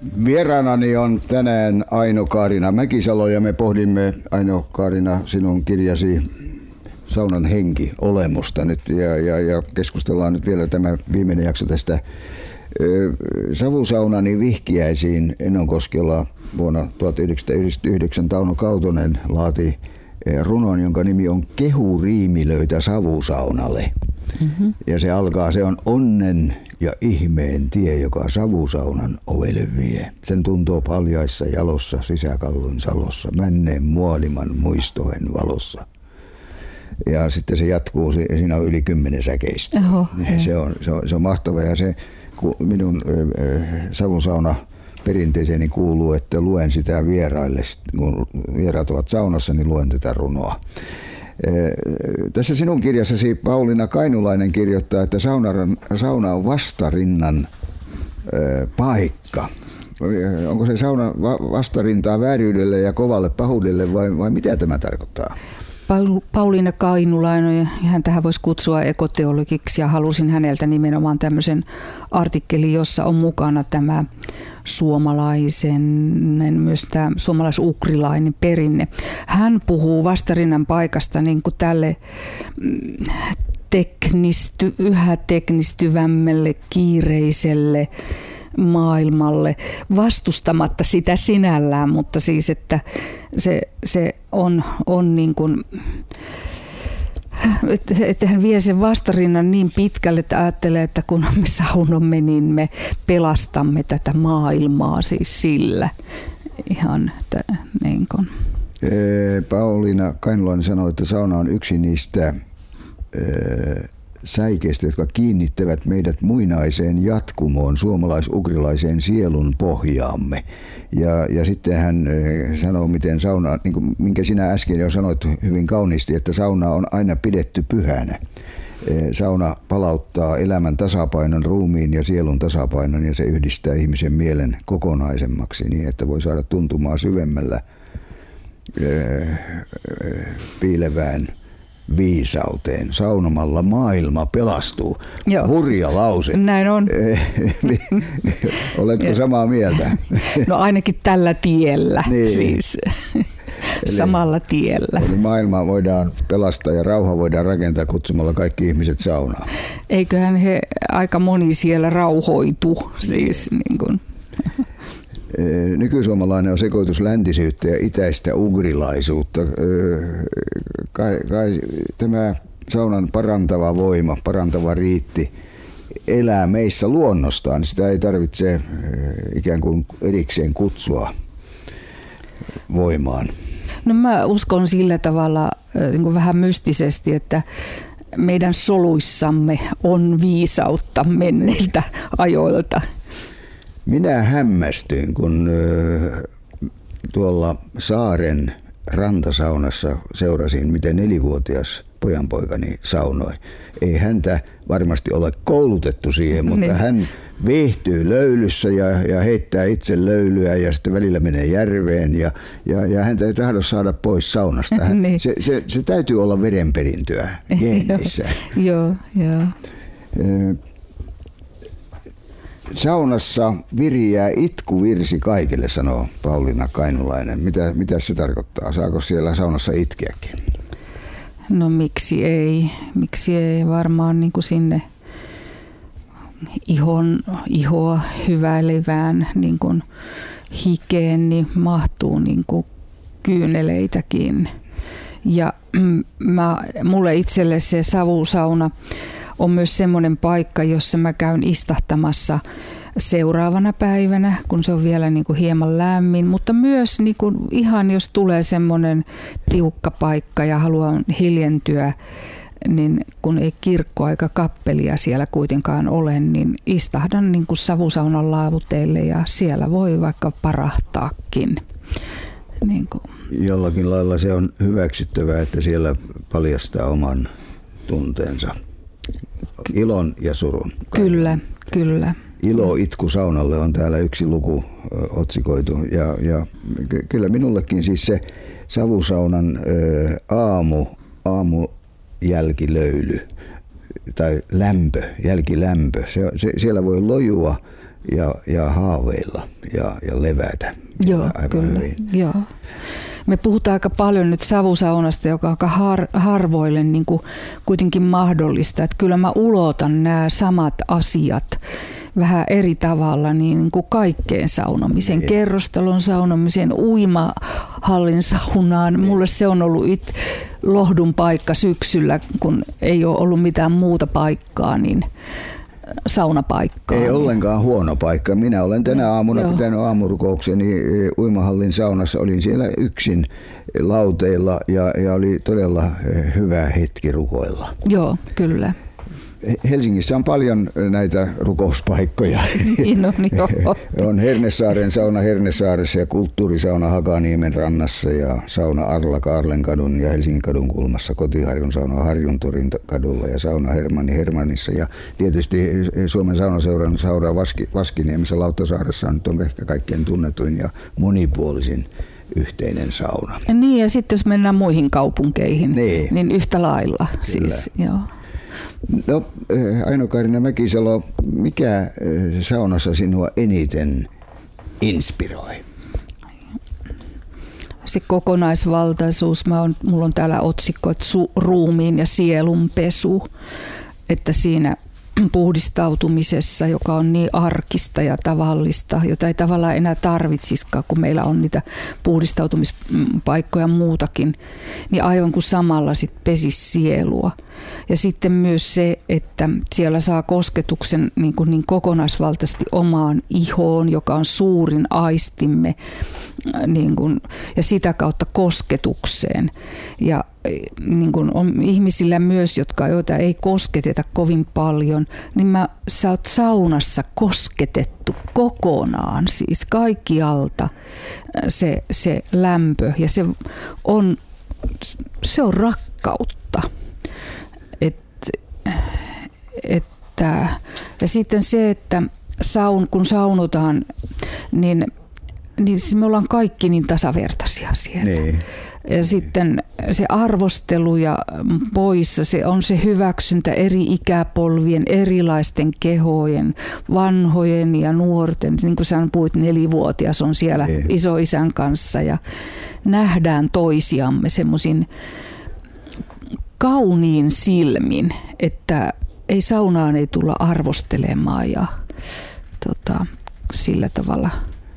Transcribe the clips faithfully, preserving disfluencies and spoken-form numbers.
Vieraanani on tänään Aino-Kaarina Mäkisalo ja me pohdimme, Aino-Kaarina, sinun kirjasi Saunan henki olemusta nyt ja, ja, ja keskustellaan nyt vielä tämä viimeinen jakso tästä savusaunani vihkiäisiin Enonkoskella vuonna tuhatyhdeksänsataayhdeksänkymmentäyhdeksän. Tauno Kautonen laati runon, jonka nimi on Kehuriimilöitä savusaunalle. Mm-hmm. Ja se alkaa, se on onnen ja ihmeen tie, joka savusaunan ovelle vie. Sen tuntoo paljaissa jalossa, sisäkallun salossa, männeen muoliman muistohen valossa. Ja sitten se jatkuu, siinä on yli kymmenen säkeistä. Oho, se, on, se, on, se on mahtava ja se minun äh, savusauna perinteeseeni kuuluu, että luen sitä vieraille. Kun vieraat ovat saunassa, niin luen tätä runoa. Tässä sinun kirjassasi Pauliina Kainulainen kirjoittaa, että sauna on vastarinnan paikka. Onko se sauna vastarintaa vääryydelle ja kovalle pahuudelle vai, vai mitä tämä tarkoittaa? Pauliina Kainulainen, hän tähän voisi kutsua ekoteologiksi ja halusin häneltä nimenomaan tämmöisen artikkelin, jossa on mukana tämä suomalaisen, myös tämä suomalais-ukrilainen perinne. Hän puhuu vastarinnan paikasta niin kuin tälle teknisty, yhä teknistyvämmälle, kiireiselle maailmalle, vastustamatta sitä sinällään, mutta siis, että se, se on, on niin kuin, että hän vie sen vastarinnan niin pitkälle, että ajattelee, että kun me saunomme, niin me pelastamme tätä maailmaa siis sillä. Ihan, että niin kuin. Pauliina Kainulainen sanoi, että sauna on yksi niistä säikeistä, jotka kiinnittävät meidät muinaiseen jatkumoon, suomalais-ukrilaiseen sielun pohjaamme. Ja, ja sitten hän sanoo, miten sauna, niin kuin, minkä sinä äsken jo sanoit hyvin kauniisti, että sauna on aina pidetty pyhänä. Sauna palauttaa elämän tasapainon, ruumiin ja sielun tasapainon, ja se yhdistää ihmisen mielen kokonaisemmaksi niin, että voi saada tuntumaan syvemmällä piilevään viisauteen. Saunomalla maailma pelastuu. Joo. Hurja lause. Näin on. Oletko samaa mieltä? No ainakin tällä tiellä. Niin. Siis. Samalla tiellä. Eli maailmaa voidaan pelastaa ja rauha voidaan rakentaa kutsumalla kaikki ihmiset saunaan. Eiköhän he aika moni siellä rauhoitu. Siis niin kuin. Nykysuomalainen on sekoitus läntisyyttä ja itäistä ugrilaisuutta. Kai, kai, tämä saunan parantava voima, parantava riitti elää meissä luonnostaan. Sitä ei tarvitse ikään kuin erikseen kutsua voimaan. No mä uskon sillä tavalla niin kuin vähän mystisesti, että meidän soluissamme on viisautta menneiltä ajoilta. Minä hämmästyin, kun tuolla saaren rantasaunassa seurasin, miten nelivuotias pojanpoikani saunoi. Ei häntä varmasti ole koulutettu siihen, mutta niin. Hän viihtyy löylyssä ja, ja heittää itse löylyä ja sitten välillä menee järveen ja, ja, ja häntä ei tahdo saada pois saunasta. Hän, niin. se, se, se täytyy olla vedenperintöä geenissä. Joo, joo. Saunassa viriää itkuvirsi kaikille, sanoo Pauliina Kainulainen. Mitä, mitä se tarkoittaa? Saako siellä saunassa itkeäkin? No miksi ei? Miksi ei varmaan niin kuin sinne ihon, ihoa hyväilevään niin kuin hikeen niin mahtuu niin kuin kyyneleitäkin. Ja mä, mulle itselle se savusauna on myös semmoinen paikka, jossa mä käyn istahtamassa seuraavana päivänä, kun se on vielä niin kuin hieman lämmin, mutta myös niin kuin ihan jos tulee semmoinen tiukka paikka ja haluan hiljentyä, niin kun ei kirkko eikä kappelia siellä kuitenkaan ole, niin istahdan niin kuin savusaunan laavuteille ja siellä voi vaikka parahtaakin. Niin kuin. Jollakin lailla se on hyväksyttävää, että siellä paljastaa oman tunteensa. Ilon ja surun. Kyllä, kyllä. Ilo itku saunalle on täällä yksi luku otsikoitu. Ja, ja kyllä minullekin siis se savusaunan aamu, aamu jälkilöyly tai lämpö, jälkilämpö. Se, se, siellä voi lojua ja, ja haaveilla ja, ja levätä. Joo, kyllä. Joo. Me puhutaan aika paljon nyt savusaunasta, joka on aika har, harvoille niin kuin kuitenkin mahdollista. Että kyllä mä ulotan nämä samat asiat vähän eri tavalla niin kuin kaikkeen saunomisen, niin. Kerrostalon saunomisen, uimahallin saunaan. Niin. Mulle se on ollut it, lohdun paikka syksyllä, kun ei ole ollut mitään muuta paikkaa, niin saunapaikkaa. Ei ollenkaan huono paikka. Minä olen tänä aamuna Joo. pitänyt aamurukoukseni uimahallin saunassa. Olin siellä yksin lauteilla ja, ja oli todella hyvä hetki rukoilla. Joo, kyllä. Helsingissä on paljon näitä rukouspaikkoja. Niin on, joo. On Hernesaaren sauna Hernesaaressa ja kulttuurisauna Hakaniemen rannassa ja sauna Arla Kaarlenkadun ja Helsingin kadun kulmassa, Kotiharjun sauna Harjuntorin kadulla ja sauna Hermanni Hermannissa. Ja tietysti Suomen saunaseuran sauna Vaski, Vaskiniemessä Lauttasaaressa on, on ehkä kaikkein tunnetuin ja monipuolisin yhteinen sauna. Niin, ja sitten jos mennään muihin kaupunkeihin, niin, niin yhtä lailla. Siis, joo. No, Aino-Kaarina Mäkisalo, mikä saunassa sinua eniten inspiroi? Se kokonaisvaltaisuus. Mä on, mulla on täällä otsikko, että su, ruumiin ja sielun pesu. Että siinä puhdistautumisessa, joka on niin arkista ja tavallista, jota ei tavallaan enää tarvitsisikaan, kun meillä on niitä puhdistautumispaikkoja muutakin, niin aivan kuin samalla sit pesisi sielua. Ja sitten myös se, että siellä saa kosketuksen niin, kuin niin kokonaisvaltaisesti omaan ihoon, joka on suurin aistimme, niin kuin, ja sitä kautta kosketukseen. Ja niin kuin on ihmisillä myös, jotka, joita ei kosketeta kovin paljon, niin mä, sä oot saunassa kosketettu kokonaan, siis kaikkialta se, se lämpö, ja se on, se on rakkautta. Et, että, ja sitten se, että saun, kun saunotaan, niin, niin siis me ollaan kaikki niin tasavertaisia siellä. Niin. Ja sitten se arvostelu ja poissa, se on se hyväksyntä eri ikäpolvien, erilaisten kehojen, vanhojen ja nuorten. Niin kuin sä puhuit, nelivuotias on siellä niin isoisän kanssa ja nähdään toisiamme semmoisin kauniin silmin, että ei saunaan ei tulla arvostelemaan ja tota, sillä tavalla.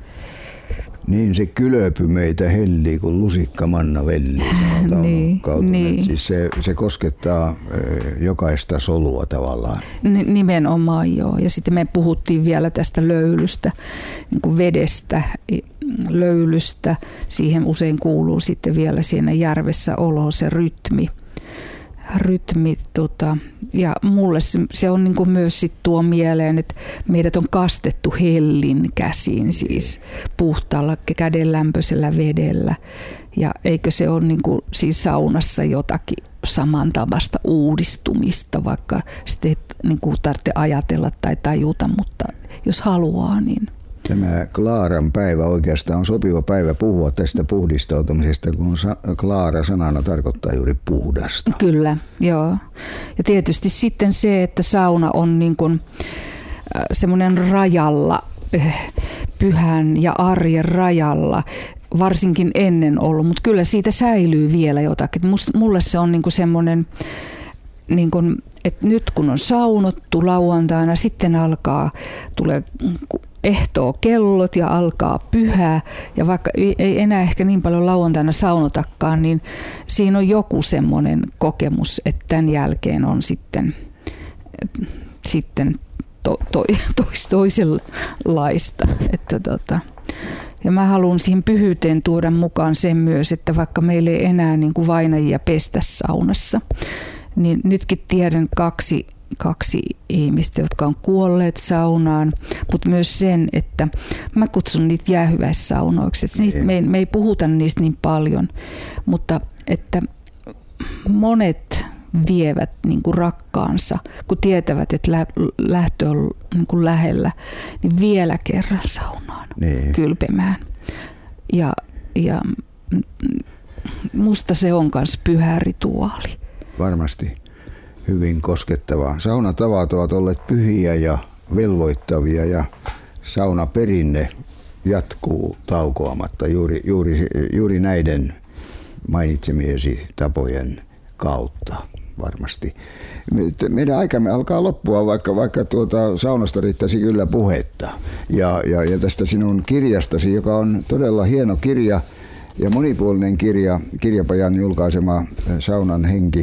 Niin se kylöpy meitä hellii, kun lusikka manna vellii. niin, niin. Siis se, se koskettaa jokaista solua tavallaan. Nimenomaan joo. Ja sitten me puhuttiin vielä tästä löylystä, niin kuin vedestä, löylystä. Siihen usein kuuluu sitten vielä siinä järvessä olo, se rytmi. rytmi tota, ja mulle se, se on niin kuin myös sit tuo mieleen, että meidät on kastettu hellin käsiin, siis puhtaalla kädenlämpöisellä vedellä. Ja eikö se ole niin kuin siis saunassa jotakin samantavasta uudistumista, vaikka sitten ei niin kuin tarvitse ajatella tai tajuta, mutta jos haluaa, niin... Tämä Klaaran päivä oikeastaan on sopiva päivä puhua tästä puhdistautumisesta, kun Klaara sanana tarkoittaa juuri puhdasta. Kyllä, joo. Ja tietysti sitten se, että sauna on niin kuin semmoinen rajalla, pyhän ja arjen rajalla, varsinkin ennen ollut, mutta kyllä siitä säilyy vielä jotakin. Mulle se on niin kuin semmoinen... Niin kuin, että nyt kun on saunottu lauantaina, sitten alkaa, tulee ehtoo kellot ja alkaa pyhä. Ja vaikka ei enää ehkä niin paljon lauantaina saunotakaan, niin siinä on joku semmoinen kokemus, että tämän jälkeen on sitten, sitten to, to, tois, toisenlaista. Että tota. Ja mä haluan siihen pyhyyteen tuoda mukaan sen myös, että vaikka meillä ei enää niin kuin vainajia pestä saunassa, niin nytkin tiedän kaksi, kaksi ihmistä, jotka on kuolleet saunaan, mutta myös sen, että mä kutsun niitä jäähyväissaunoiksi. Niistä, me, ei, me ei puhuta niistä niin paljon, mutta että monet vievät niin kuin rakkaansa, kun tietävät, että lä, lähtö on niin kuin lähellä, niin vielä kerran saunaan niin kylpemään. Ja, ja musta se on myös pyhä rituaali. Varmasti hyvin koskettavaa. Saunatavat ovat olleet pyhiä ja velvoittavia ja saunaperinne jatkuu taukoamatta juuri, juuri, juuri näiden mainitsemiesi tapojen kautta varmasti. Meidän aikamme alkaa loppua, vaikka, vaikka tuota saunasta riittäisi kyllä puhetta. Ja, ja, ja tästä sinun kirjastasi, joka on todella hieno kirja ja monipuolinen kirja, Kirjapajan julkaisema Saunan henki.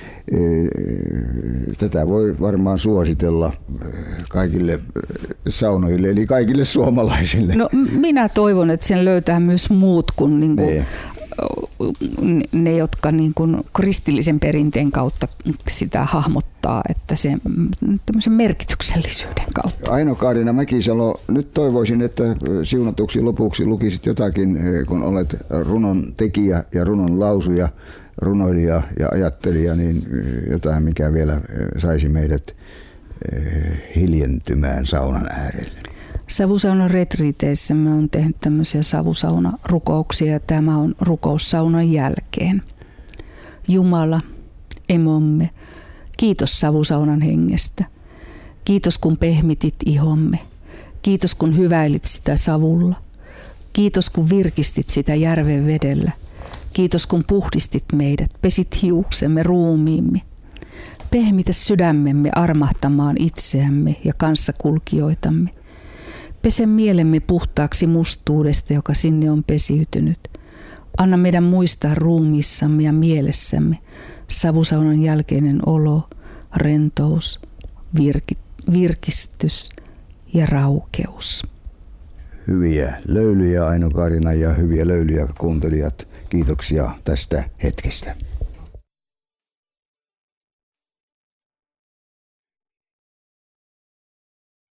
Tätä voi varmaan suositella kaikille saunoille, eli kaikille suomalaisille. No, minä toivon, että sen löytää myös muut kuin, niin kuin ne. ne, jotka niin kuin kristillisen perinteen kautta sitä hahmottaa, että se tämmöisen merkityksellisyyden kautta. Aino-Kaarina Mäkisalo, nyt toivoisin, että siunatuksi lopuksi lukisit jotakin, kun olet runon tekijä ja runon lausuja, runoilija ja ajattelija, niin jotain, mikä vielä saisi meidät hiljentymään saunan äärelle. Savusaunan retriiteissä mä oon tehnyt tämmöisiä savusaunarukouksia ja tämä on rukous saunan jälkeen. Jumala, emomme, kiitos savusaunan hengestä. Kiitos kun pehmitit ihomme. Kiitos kun hyväilit sitä savulla. Kiitos kun virkistit sitä järven vedellä. Kiitos kun puhdistit meidät, pesit hiuksemme, ruumiimme. Pehmitä sydämemme armahtamaan itseämme ja kanssakulkijoitamme. Pese mielemme puhtaaksi mustuudesta, joka sinne on pesiytynyt. Anna meidän muistaa ruumiissamme ja mielessämme savusaunan jälkeinen olo, rentous, virki, virkistys ja raukeus. Hyviä löylyjä Aino-Kaarina ja hyviä löylyjä kuuntelijat. Kiitoksia tästä hetkestä.